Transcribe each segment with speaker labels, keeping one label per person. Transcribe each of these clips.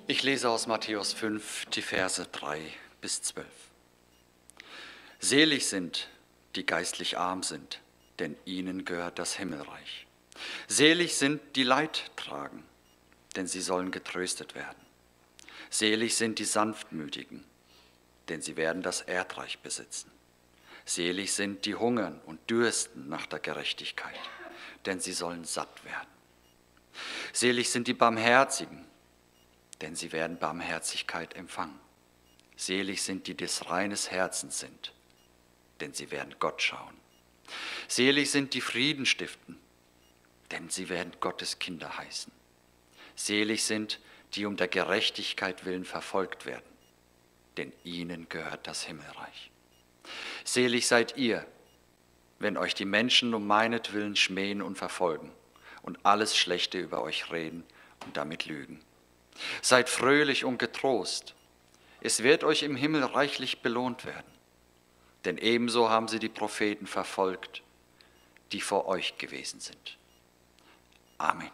Speaker 1: Ich lese aus Matthäus 5, die Verse 3 bis 12. Selig sind, die geistlich arm sind, denn ihnen gehört das Himmelreich. Selig sind, die Leid tragen, denn sie sollen getröstet werden. Selig sind die Sanftmütigen, denn sie werden das Erdreich besitzen. Selig sind die hungern und dürsten nach der Gerechtigkeit, denn sie sollen satt werden. Selig sind die Barmherzigen, denn sie werden Barmherzigkeit empfangen. Selig sind die des reines Herzens sind, denn sie werden Gott schauen. Selig sind die Frieden stiften, denn sie werden Gottes Kinder heißen. Selig sind, die um der Gerechtigkeit willen verfolgt werden, denn ihnen gehört das Himmelreich. Selig seid ihr, wenn euch die Menschen um meinetwillen schmähen und verfolgen und alles Schlechte über euch reden und damit lügen. Seid fröhlich und getrost, es wird euch im Himmel reichlich belohnt werden, denn ebenso haben sie die Propheten verfolgt, die vor euch gewesen sind. Amen.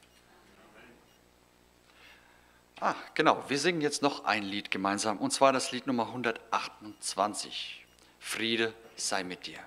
Speaker 1: Genau, wir singen jetzt noch ein Lied gemeinsam, und zwar das Lied Nummer 128. Friede sei mit dir.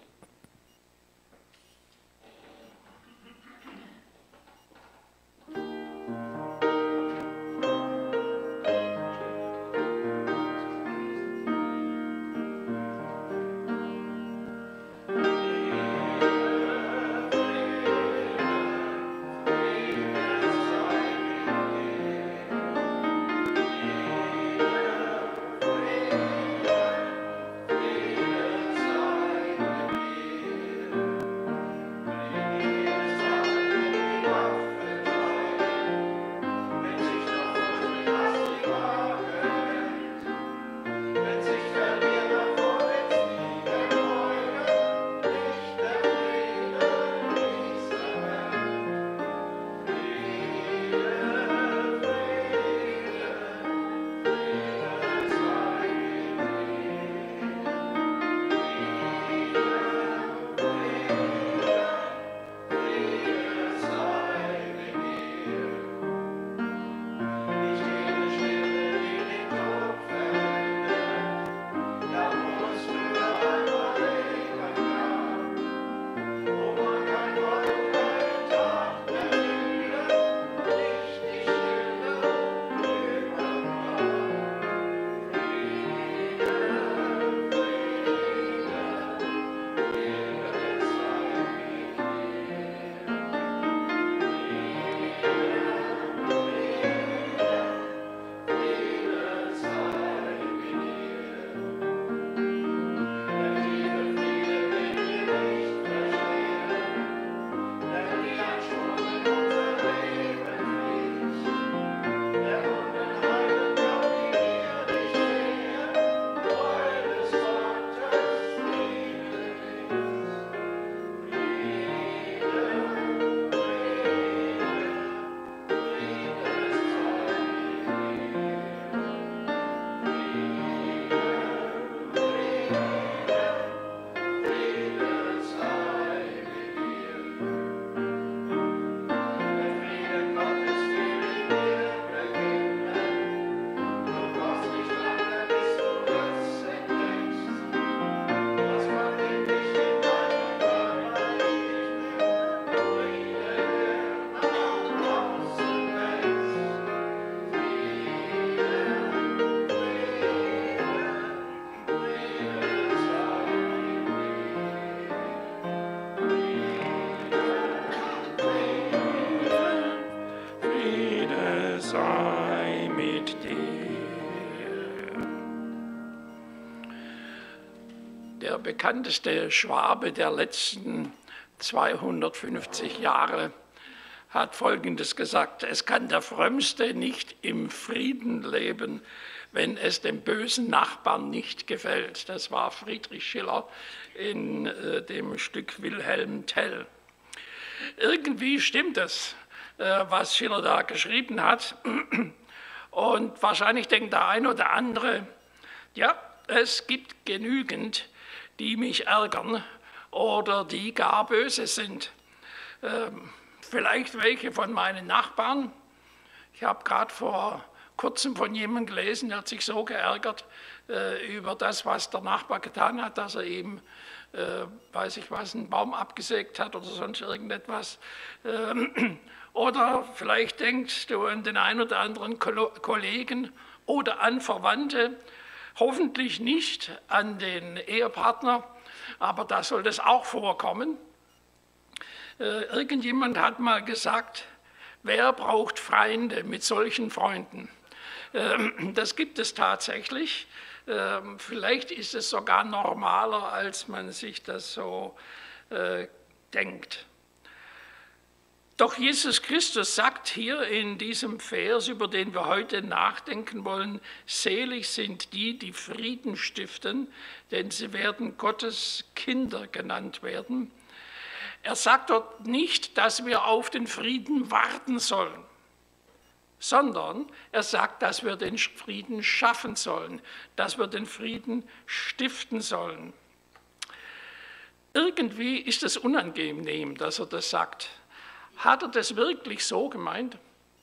Speaker 2: Der bekannteste Schwabe der letzten 250 Jahre hat Folgendes gesagt: Es kann der Frömmste nicht im Frieden leben, wenn es dem bösen Nachbarn nicht gefällt. Das war Friedrich Schiller in dem Stück Wilhelm Tell. Irgendwie stimmt es, was Schiller da geschrieben hat. Und wahrscheinlich denkt der ein oder andere, ja, es gibt genügend, die mich ärgern oder die gar böse sind. Vielleicht welche von meinen Nachbarn. Ich habe gerade vor kurzem von jemandem gelesen, der hat sich so geärgert über das, was der Nachbar getan hat, dass er ihm, weiß ich was, einen Baum abgesägt hat oder sonst irgendetwas. Oder vielleicht denkst du an den einen oder anderen Kollegen oder an Verwandte, hoffentlich nicht an den Ehepartner, aber da soll das auch vorkommen. Irgendjemand hat mal gesagt, wer braucht Freunde mit solchen Freunden? Das gibt es tatsächlich. Vielleicht ist es sogar normaler, als man sich das so denkt. Doch Jesus Christus sagt hier in diesem Vers, über den wir heute nachdenken wollen, selig sind die, die Frieden stiften, denn sie werden Gottes Kinder genannt werden. Er sagt dort nicht, dass wir auf den Frieden warten sollen, sondern er sagt, dass wir den Frieden schaffen sollen, dass wir den Frieden stiften sollen. Irgendwie ist es unangenehm, dass er das sagt. Hat er das wirklich so gemeint?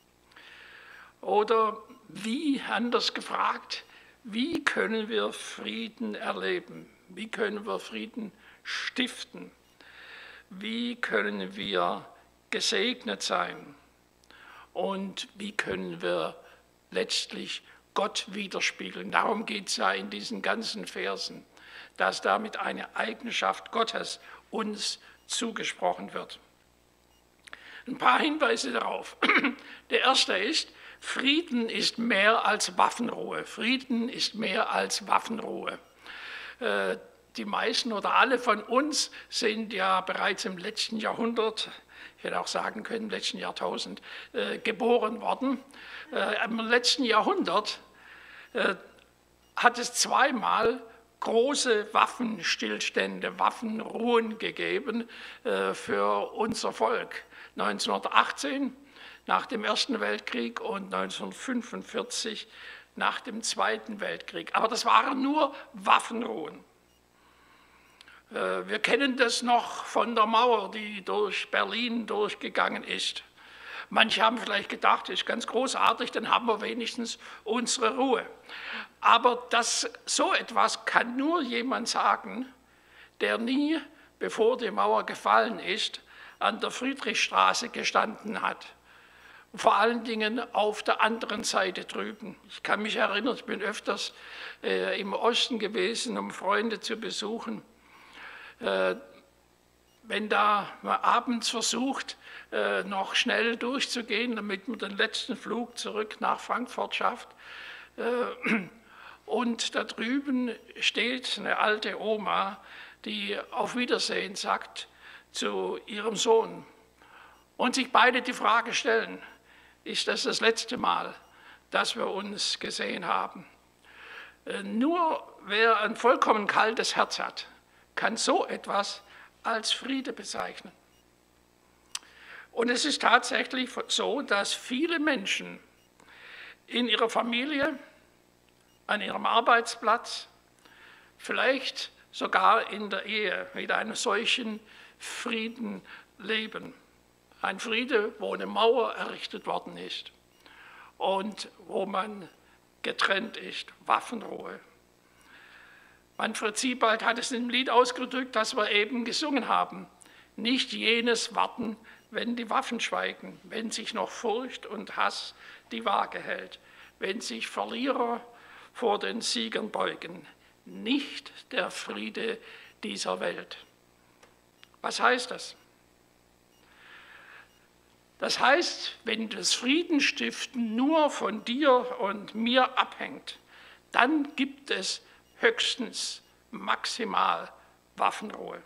Speaker 2: Oder wie, anders gefragt, wie können wir Frieden erleben? Wie können wir Frieden stiften? Wie können wir gesegnet sein? Und wie können wir letztlich Gott widerspiegeln? Darum geht es ja in diesen ganzen Versen, dass damit eine Eigenschaft Gottes uns zugesprochen wird. Ein paar Hinweise darauf. Der erste ist, Frieden ist mehr als Waffenruhe. Frieden ist mehr als Waffenruhe. Die meisten oder alle von uns sind ja bereits im letzten Jahrhundert, ich hätte auch sagen können, im letzten Jahrtausend, geboren worden. Im letzten Jahrhundert hat es zweimal große Waffenstillstände, Waffenruhen gegeben für unser Volk. 1918 nach dem Ersten Weltkrieg und 1945 nach dem Zweiten Weltkrieg. Aber das waren nur Waffenruhen. Wir kennen das noch von der Mauer, die durch Berlin durchgegangen ist. Manche haben vielleicht gedacht, das ist ganz großartig, dann haben wir wenigstens unsere Ruhe. Aber so etwas kann nur jemand sagen, der nie, bevor die Mauer gefallen ist, an der Friedrichstraße gestanden hat. Vor allen Dingen auf der anderen Seite drüben. Ich kann mich erinnern, ich bin öfters im Osten gewesen, um Freunde zu besuchen. Wenn da man abends versucht, noch schnell durchzugehen, damit man den letzten Flug zurück nach Frankfurt schafft, und da drüben steht eine alte Oma, die auf Wiedersehen sagt zu ihrem Sohn und sich beide die Frage stellen, ist das das letzte Mal, dass wir uns gesehen haben? Nur wer ein vollkommen kaltes Herz hat, kann so etwas als Friede bezeichnen. Und es ist tatsächlich so, dass viele Menschen in ihrer Familie, an ihrem Arbeitsplatz, vielleicht sogar in der Ehe mit einem solchen Frieden leben. Ein Friede, wo eine Mauer errichtet worden ist und wo man getrennt ist, Waffenruhe. Manfred Siebald hat es im Lied ausgedrückt, das wir eben gesungen haben. Nicht jenes Warten, wenn die Waffen schweigen, wenn sich noch Furcht und Hass die Waage hält, wenn sich Verlierer vor den Siegern beugen. Nicht der Friede dieser Welt. Was heißt das? Das heißt, wenn das Friedensstiften nur von dir und mir abhängt, dann gibt es höchstens maximal Waffenruhe.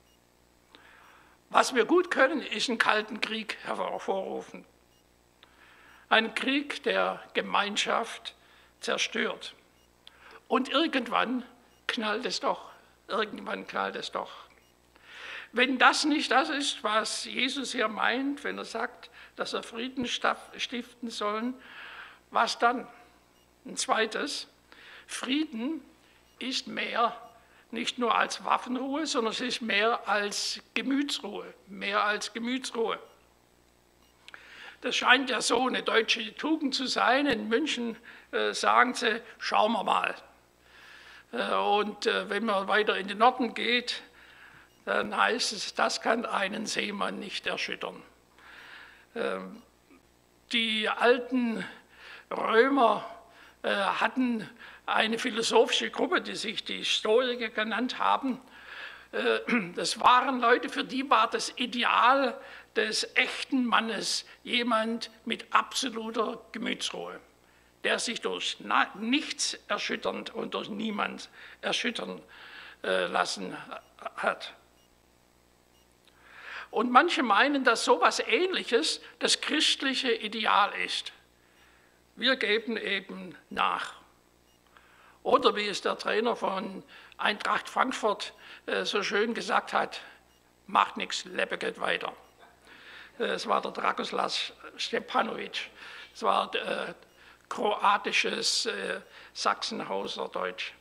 Speaker 2: Was wir gut können, ist einen kalten Krieg hervorrufen. Ein Krieg, der Gemeinschaft zerstört. Und irgendwann knallt es doch. Irgendwann knallt es doch. Wenn das nicht das ist, was Jesus hier meint, wenn er sagt, dass wir Frieden stiften sollen, was dann? Ein zweites, Frieden ist mehr, nicht nur als Waffenruhe, sondern es ist mehr als Gemütsruhe, mehr als Gemütsruhe. Das scheint ja so eine deutsche Tugend zu sein. In München sagen sie, schauen wir mal. Und wenn man weiter in den Norden geht, dann heißt es, das kann einen Seemann nicht erschüttern. Die alten Römer hatten eine philosophische Gruppe, die sich die Stoiker genannt haben. Das waren Leute, für die war das Ideal des echten Mannes jemand mit absoluter Gemütsruhe, der sich durch nichts erschütternd und durch niemand erschüttern lassen hat. Und manche meinen, dass so etwas Ähnliches das christliche Ideal ist. Wir geben eben nach. Oder wie es der Trainer von Eintracht Frankfurt so schön gesagt hat, macht nichts, Lebe geht weiter. Es war der Dragoslav Stepanovic, es war kroatisches Sachsenhauser Deutsch.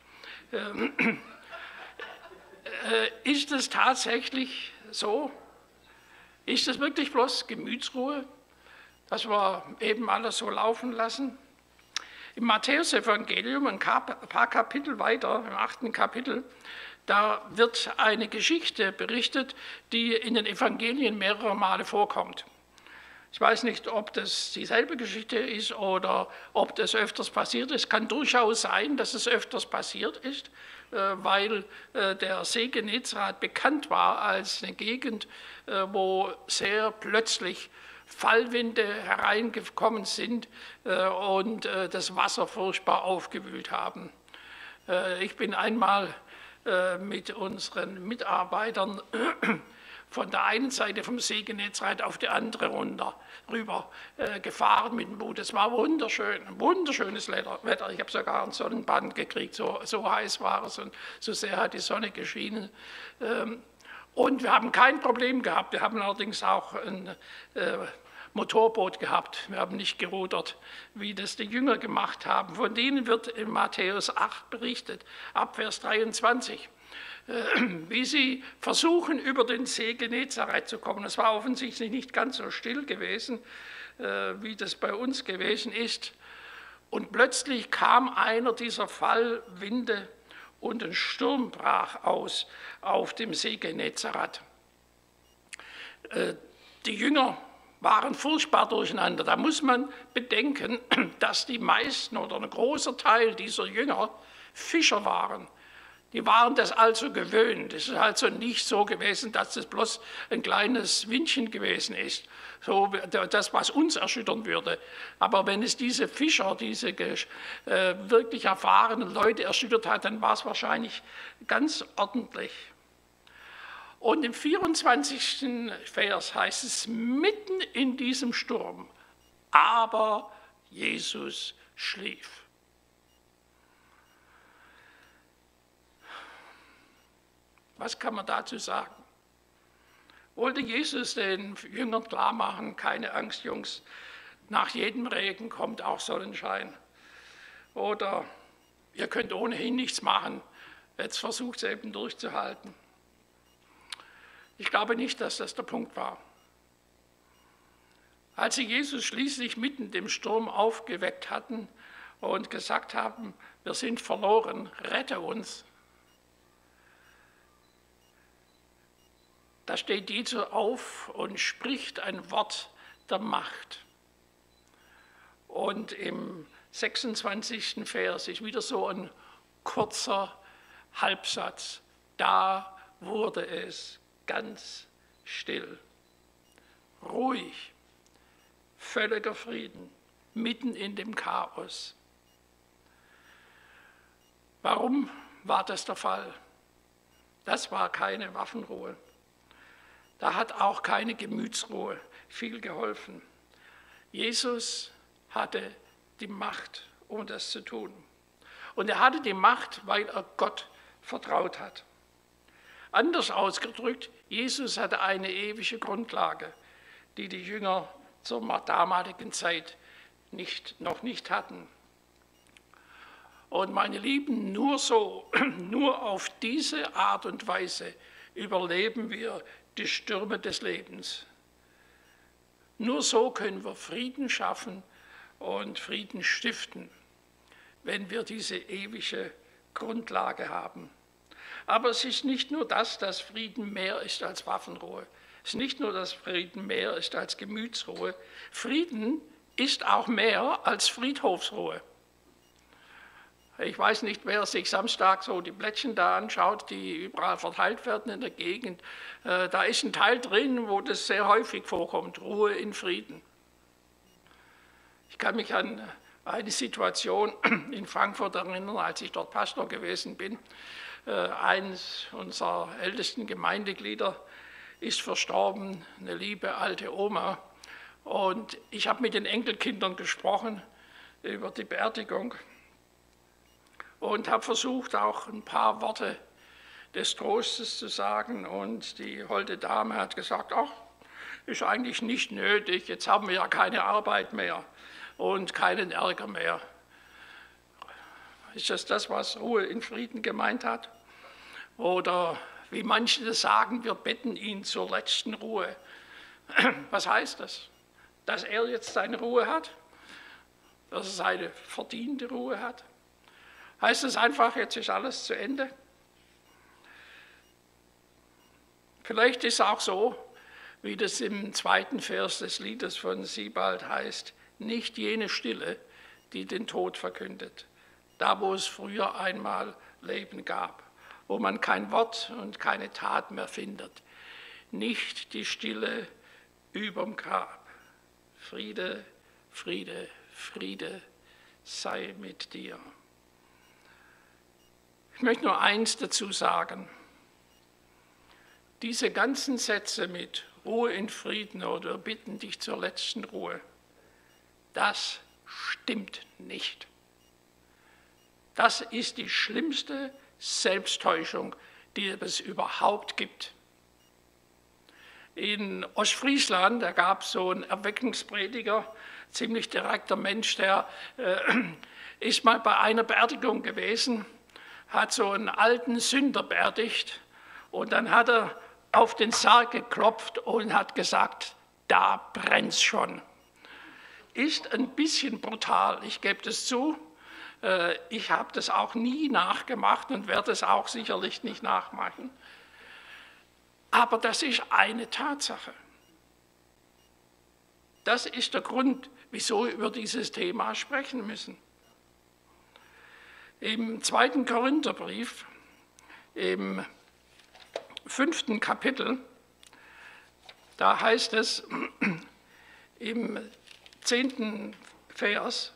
Speaker 2: Ist es tatsächlich so? Ist es wirklich bloß Gemütsruhe, dass wir eben alles so laufen lassen? Im Matthäusevangelium, ein paar Kapitel weiter, im 8. Kapitel, da wird eine Geschichte berichtet, die in den Evangelien mehrere Male vorkommt. Ich weiß nicht, ob das dieselbe Geschichte ist oder ob das öfters passiert ist. Es kann durchaus sein, dass es öfters passiert ist, weil der See Genezareth bekannt war als eine Gegend, wo sehr plötzlich Fallwinde hereingekommen sind und das Wasser furchtbar aufgewühlt haben. Ich bin einmal mit unseren Mitarbeitern von der einen Seite vom See Genezareth auf die andere rüber gefahren mit dem Boot. Es war wunderschön, ein wunderschönes Wetter. Ich habe sogar einen Sonnenbrand gekriegt, so heiß war es und so sehr hat die Sonne geschienen. Und wir haben kein Problem gehabt. Wir haben allerdings auch ein Motorboot gehabt. Wir haben nicht gerudert, wie das die Jünger gemacht haben. Von denen wird in Matthäus 8 berichtet, ab Vers 23. Wie sie versuchen, über den See Genezareth zu kommen. Es war offensichtlich nicht ganz so still gewesen, wie das bei uns gewesen ist. Und plötzlich kam einer dieser Fallwinde und ein Sturm brach aus auf dem See Genezareth. Die Jünger waren furchtbar durcheinander. Da muss man bedenken, dass die meisten oder ein großer Teil dieser Jünger Fischer waren. Die waren das also gewöhnt. Es ist also nicht so gewesen, dass es bloß ein kleines Windchen gewesen ist, so das, was uns erschüttern würde. Aber wenn es diese Fischer, diese wirklich erfahrenen Leute erschüttert hat, dann war es wahrscheinlich ganz ordentlich. Und im 24. Vers heißt es, mitten in diesem Sturm, aber Jesus schlief. Was kann man dazu sagen? Wollte Jesus den Jüngern klar machen, keine Angst, Jungs, nach jedem Regen kommt auch Sonnenschein. Oder ihr könnt ohnehin nichts machen, jetzt versucht es eben durchzuhalten. Ich glaube nicht, dass das der Punkt war. Als sie Jesus schließlich mitten im Sturm aufgeweckt hatten und gesagt haben, wir sind verloren, rette uns, da steht Jesus auf und spricht ein Wort der Macht. Und im 26. Vers ist wieder so ein kurzer Halbsatz. Da wurde es ganz still, ruhig, völliger Frieden, mitten in dem Chaos. Warum war das der Fall? Das war keine Waffenruhe. Da hat auch keine Gemütsruhe viel geholfen. Jesus hatte die Macht, um das zu tun. Und er hatte die Macht, weil er Gott vertraut hat. Anders ausgedrückt, Jesus hatte eine ewige Grundlage, die die Jünger zur damaligen Zeit noch nicht hatten. Und meine Lieben, nur auf diese Art und Weise überleben wir die Stürme des Lebens. Nur so können wir Frieden schaffen und Frieden stiften, wenn wir diese ewige Grundlage haben. Aber es ist nicht nur das, dass Frieden mehr ist als Waffenruhe. Es ist nicht nur, dass Frieden mehr ist als Gemütsruhe. Frieden ist auch mehr als Friedhofsruhe. Ich weiß nicht, wer sich Samstag so die Blättchen da anschaut, die überall verteilt werden in der Gegend. Da ist ein Teil drin, wo das sehr häufig vorkommt, Ruhe in Frieden. Ich kann mich an eine Situation in Frankfurt erinnern, als ich dort Pastor gewesen bin. Eines unserer ältesten Gemeindeglieder ist verstorben, eine liebe alte Oma. Und ich habe mit den Enkelkindern gesprochen über die Beerdigung und habe versucht, auch ein paar Worte des Trostes zu sagen. Und die holde Dame hat gesagt, ach, ist eigentlich nicht nötig, jetzt haben wir ja keine Arbeit mehr und keinen Ärger mehr. Ist das, was Ruhe in Frieden gemeint hat? Oder wie manche das sagen, wir betten ihn zur letzten Ruhe. Was heißt das? Dass er jetzt seine Ruhe hat? Dass er seine verdiente Ruhe hat? Heißt es einfach, jetzt ist alles zu Ende? Vielleicht ist es auch so, wie das im 2. Vers des Liedes von Siebald heißt, nicht jene Stille, die den Tod verkündet, da wo es früher einmal Leben gab, wo man kein Wort und keine Tat mehr findet, nicht die Stille überm Grab. Friede, Friede, Friede sei mit dir. Ich möchte nur eins dazu sagen. Diese ganzen Sätze mit Ruhe in Frieden oder bitten dich zur letzten Ruhe, das stimmt nicht. Das ist die schlimmste Selbsttäuschung, die es überhaupt gibt. In Ostfriesland, da gab es so einen Erweckungsprediger, ziemlich direkter Mensch, der ist mal bei einer Beerdigung gewesen, hat so einen alten Sünder beerdigt und dann hat er auf den Sarg geklopft und hat gesagt, da brennt's schon. Ist ein bisschen brutal, ich gebe das zu. Ich habe das auch nie nachgemacht und werde es auch sicherlich nicht nachmachen. Aber das ist eine Tatsache. Das ist der Grund, wieso wir über dieses Thema sprechen müssen. Im 2. Korintherbrief, im 5. Kapitel, da heißt es im 10. Vers,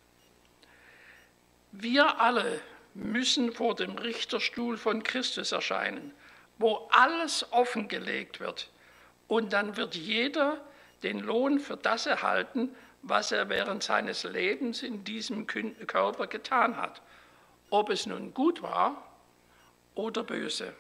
Speaker 2: wir alle müssen vor dem Richterstuhl von Christus erscheinen, wo alles offengelegt wird. Und dann wird jeder den Lohn für das erhalten, was er während seines Lebens in diesem Körper getan hat, ob es nun gut war oder böse.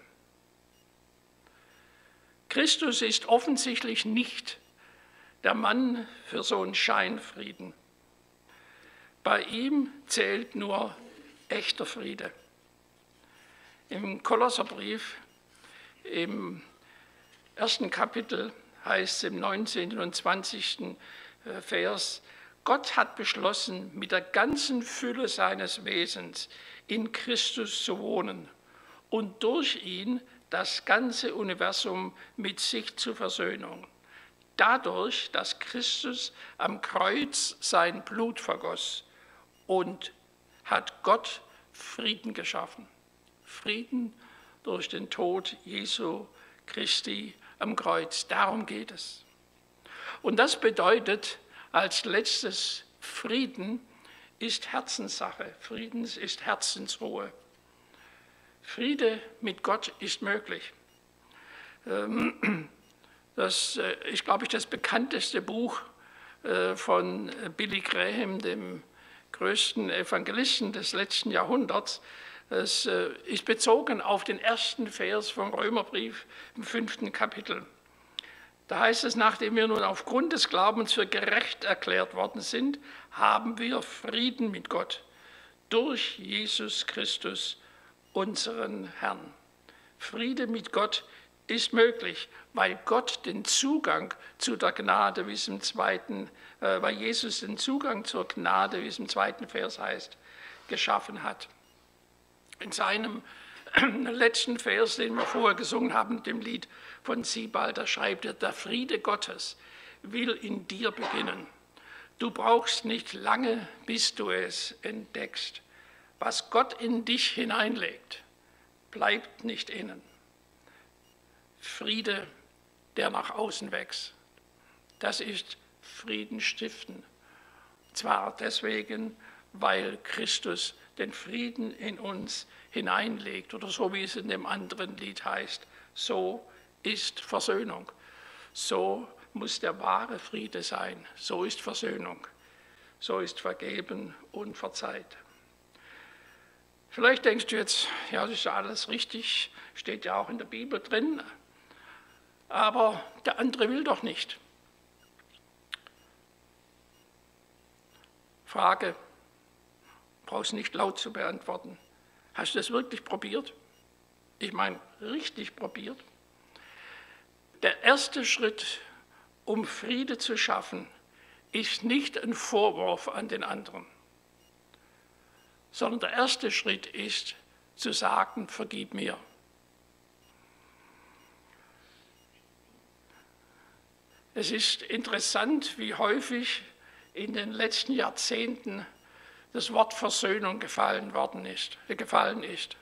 Speaker 2: Christus ist offensichtlich nicht der Mann für so einen Scheinfrieden. Bei ihm zählt nur echter Friede. Im Kolosserbrief, im 1. Kapitel, heißt es im 19. und 20. Vers, Gott hat beschlossen, mit der ganzen Fülle seines Wesens in Christus zu wohnen und durch ihn das ganze Universum mit sich zu versöhnen. Dadurch, dass Christus am Kreuz sein Blut vergoss und hat Gott Frieden geschaffen. Frieden durch den Tod Jesu Christi am Kreuz. Darum geht es. Und das bedeutet als letztes, Frieden ist Herzenssache. Frieden ist Herzensruhe. Friede mit Gott ist möglich. Das ist, glaube ich, das bekannteste Buch von Billy Graham, dem größten Evangelisten des letzten Jahrhunderts. Es ist bezogen auf den 1. Vers vom Römerbrief im 5. Kapitel. Da heißt es, nachdem wir nun aufgrund des Glaubens für gerecht erklärt worden sind, haben wir Frieden mit Gott durch Jesus Christus, unseren Herrn. Friede mit Gott ist möglich, weil Gott den Zugang zu der Gnade, weil Jesus den Zugang zur Gnade, wie es im 2. Vers heißt, geschaffen hat. In seinem letzten Vers, den wir vorher gesungen haben, dem Lied von Sebald, da schreibt er: Der Friede Gottes will in dir beginnen. Du brauchst nicht lange, bis du es entdeckst. Was Gott in dich hineinlegt, bleibt nicht innen. Friede, der nach außen wächst, das ist Frieden stiften. Zwar deswegen, weil Christus den Frieden in uns hineinlegt, oder so wie es in dem anderen Lied heißt, so ist Versöhnung. So muss der wahre Friede sein, so ist Versöhnung, so ist vergeben und verzeiht. Vielleicht denkst du jetzt, ja, das ist ja alles richtig, steht ja auch in der Bibel drin, aber der andere will doch nicht. Frage, brauchst nicht laut zu beantworten. Hast du das wirklich probiert? Ich meine, richtig probiert. Der erste Schritt, um Friede zu schaffen, ist nicht ein Vorwurf an den anderen, sondern der erste Schritt ist, zu sagen, vergib mir. Es ist interessant, wie häufig in den letzten Jahrzehnten das Wort Versöhnung gefallen ist.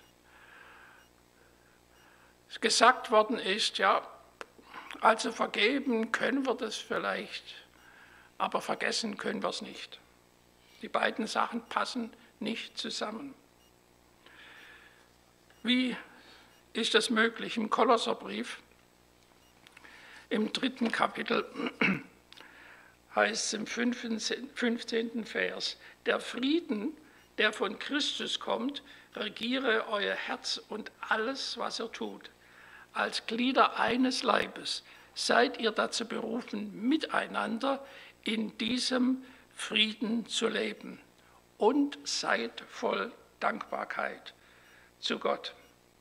Speaker 2: Gesagt worden ist, ja, also vergeben können wir das vielleicht, aber vergessen können wir es nicht. Die beiden Sachen passen nicht zusammen. Wie ist das möglich? Im Kolosserbrief, im 3. Kapitel, heißt es im 15. Vers: Der Frieden, der von Christus kommt, regiere euer Herz und alles, was ihr tut. Als Glieder eines Leibes seid ihr dazu berufen, miteinander in diesem Frieden zu leben, und seid voll Dankbarkeit zu Gott.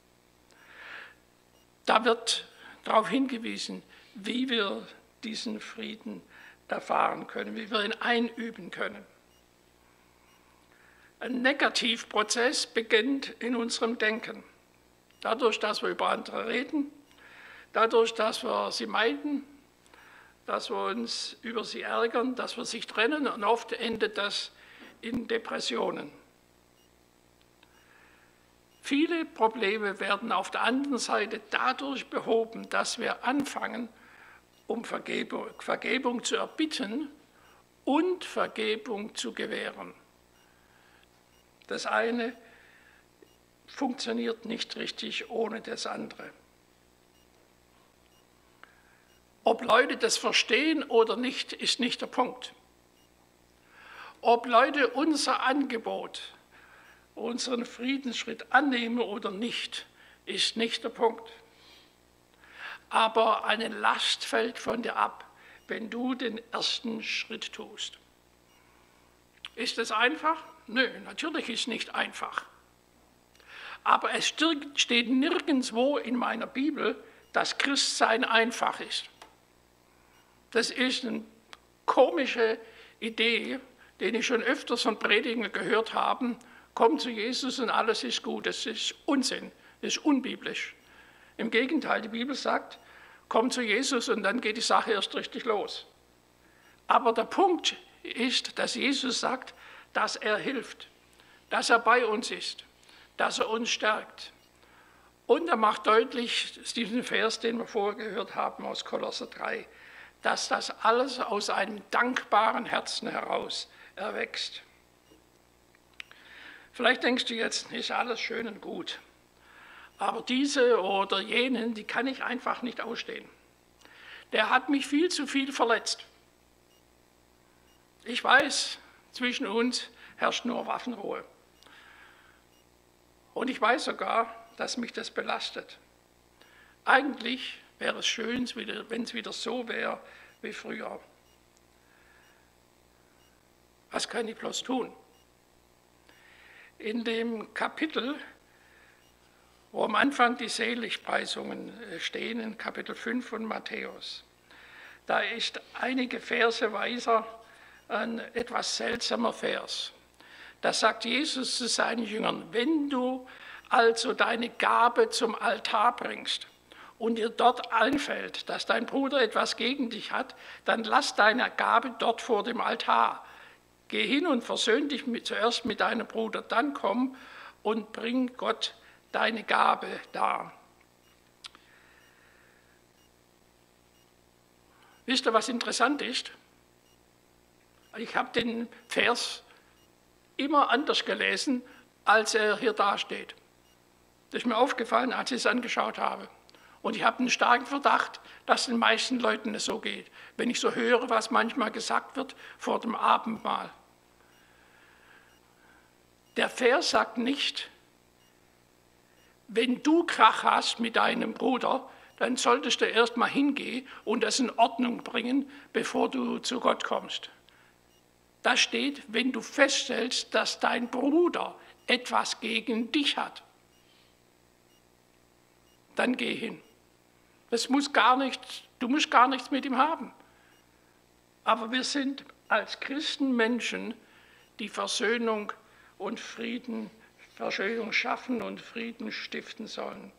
Speaker 2: Da wird darauf hingewiesen, wie wir diesen Frieden erfahren können, wie wir ihn einüben können. Ein Negativprozess beginnt in unserem Denken. Dadurch, dass wir über andere reden, dadurch, dass wir sie meiden, dass wir uns über sie ärgern, dass wir sich trennen, und oft endet das in Depressionen. Viele Probleme werden auf der anderen Seite dadurch behoben, dass wir anfangen, um Vergebung zu erbitten und Vergebung zu gewähren. Das eine funktioniert nicht richtig ohne das andere. Ob Leute das verstehen oder nicht, ist nicht der Punkt. Ob Leute unser Angebot, unseren Friedensschritt annehmen oder nicht, ist nicht der Punkt. Aber eine Last fällt von dir ab, wenn du den ersten Schritt tust. Ist es einfach? Nö, natürlich ist es nicht einfach. Aber es steht nirgendwo in meiner Bibel, dass Christsein einfach ist. Das ist eine komische Idee, die ich schon öfters von Predigern gehört habe. Komm zu Jesus und alles ist gut. Das ist Unsinn, das ist unbiblisch. Im Gegenteil, die Bibel sagt, komm zu Jesus und dann geht die Sache erst richtig los. Aber der Punkt ist, dass Jesus sagt, dass er hilft, dass er bei uns ist, dass er uns stärkt. Und er macht deutlich, diesen Vers, den wir vorher gehört haben aus Kolosser 3, dass das alles aus einem dankbaren Herzen heraus erwächst. Vielleicht denkst du jetzt, ist alles schön und gut, aber diese oder jenen, die kann ich einfach nicht ausstehen. Der hat mich viel zu viel verletzt. Ich weiß, zwischen uns herrscht nur Waffenruhe. Und ich weiß sogar, dass mich das belastet. Eigentlich wäre es schön, wenn es wieder so wäre wie früher. Was kann ich bloß tun? In dem Kapitel wo am Anfang die Seligpreisungen stehen in Kapitel 5 von Matthäus. Da ist einige Verse weiter ein etwas seltsamer Vers. Da sagt Jesus zu seinen Jüngern: Wenn du also deine Gabe zum Altar bringst und dir dort einfällt, dass dein Bruder etwas gegen dich hat, dann lass deine Gabe dort vor dem Altar. Geh hin und versöhn dich zuerst mit deinem Bruder, dann komm und bring Gott deine Gabe dar. Wisst ihr, was interessant ist? Ich habe den Vers immer anders gelesen, als er hier dasteht. Das ist mir aufgefallen, als ich es angeschaut habe. Und ich habe einen starken Verdacht, dass den meisten Leuten es so geht, wenn ich so höre, was manchmal gesagt wird vor dem Abendmahl. Der Vers sagt nicht: Wenn du Krach hast mit deinem Bruder, dann solltest du erst mal hingehen und das in Ordnung bringen, bevor du zu Gott kommst. Da steht: Wenn du feststellst, dass dein Bruder etwas gegen dich hat, dann geh hin. Du musst gar nichts mit ihm haben. Aber wir sind als Christen Menschen, die Versöhnung schaffen und Frieden stiften sollen.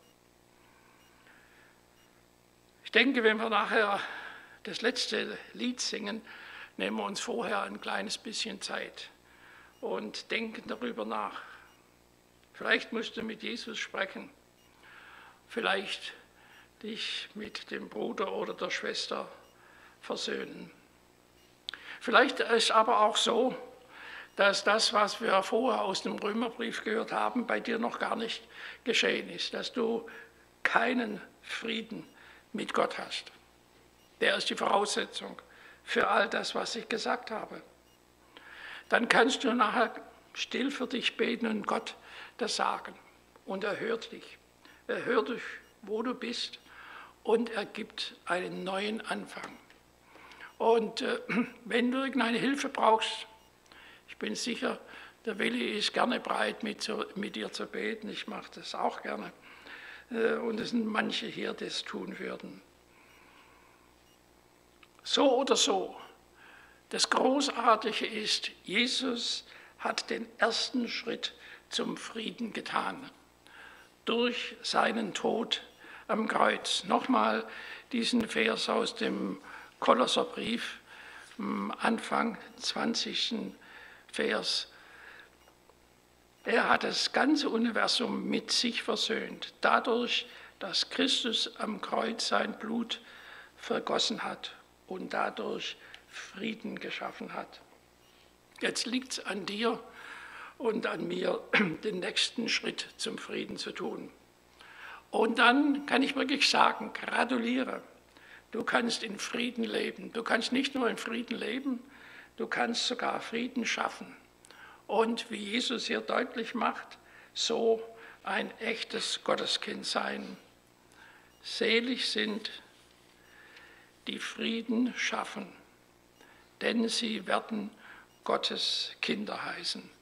Speaker 2: Ich denke, wenn wir nachher das letzte Lied singen, nehmen wir uns vorher ein kleines bisschen Zeit und denken darüber nach. Vielleicht musst du mit Jesus sprechen, vielleicht dich mit dem Bruder oder der Schwester versöhnen. Vielleicht ist aber auch so, dass das, was wir vorher aus dem Römerbrief gehört haben, bei dir noch gar nicht geschehen ist, dass du keinen Frieden mit Gott hast. Der ist die Voraussetzung für all das, was ich gesagt habe. Dann kannst du nachher still für dich beten und Gott das sagen. Und er hört dich. Er hört dich, wo du bist, und er gibt einen neuen Anfang. Und wenn du irgendeine Hilfe brauchst, ich bin sicher, der Willi ist gerne bereit, mit dir zu beten. Ich mache das auch gerne. Und es sind manche hier, die es tun würden. So oder so, das Großartige ist, Jesus hat den ersten Schritt zum Frieden getan. Durch seinen Tod am Kreuz. Nochmal diesen Vers aus dem Kolosserbrief, Anfang 20. Vers. Er hat das ganze Universum mit sich versöhnt, dadurch, dass Christus am Kreuz sein Blut vergossen hat und dadurch Frieden geschaffen hat. Jetzt liegt es an dir und an mir, den nächsten Schritt zum Frieden zu tun. Und dann kann ich wirklich sagen, gratuliere. Du kannst in Frieden leben. Du kannst nicht nur in Frieden leben, du kannst sogar Frieden schaffen. Und wie Jesus hier deutlich macht, so ein echtes Gotteskind sein. Selig sind, die Frieden schaffen, denn sie werden Gottes Kinder heißen.